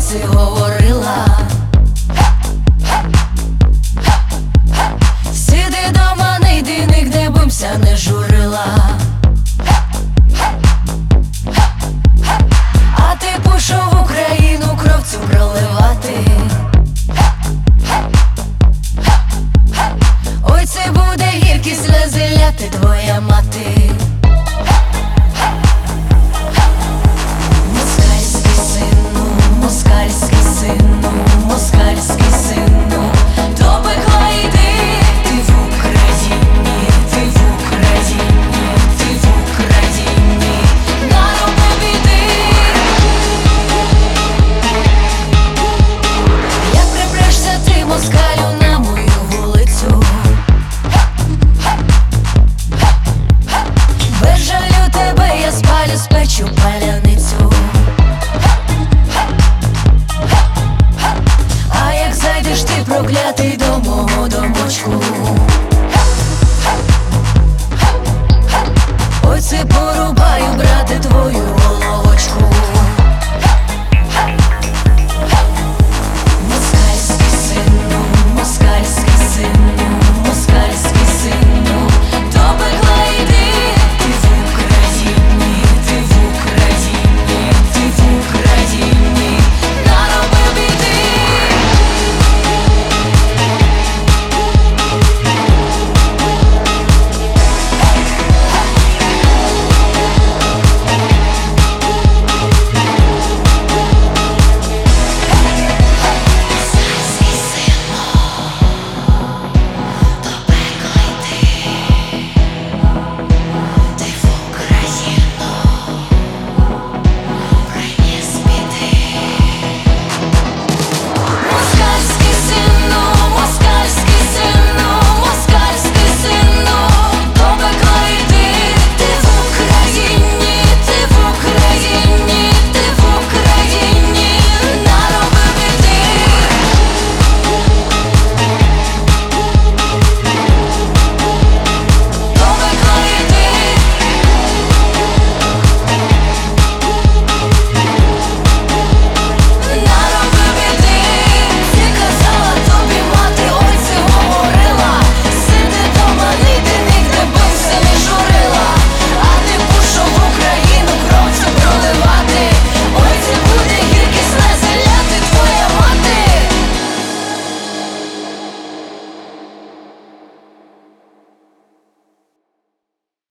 вулиці говорила: сиди дома, не йди нігде, бимся не журила. А ти пішов в Україну кров цю проливати. Ой, це буде гіркі сльози ляти твоя мати. Москальський сину, москальський сину, москальський сину, до пекла йди. Ти в Україні, ти в Україні, ти в Україні, наробив біди. Як припрешся ти, москалю, на мою вулицю, без жалю тебе я спалю, спечу паляницю. А як зайдеш ти, проклятий, до мого домочку,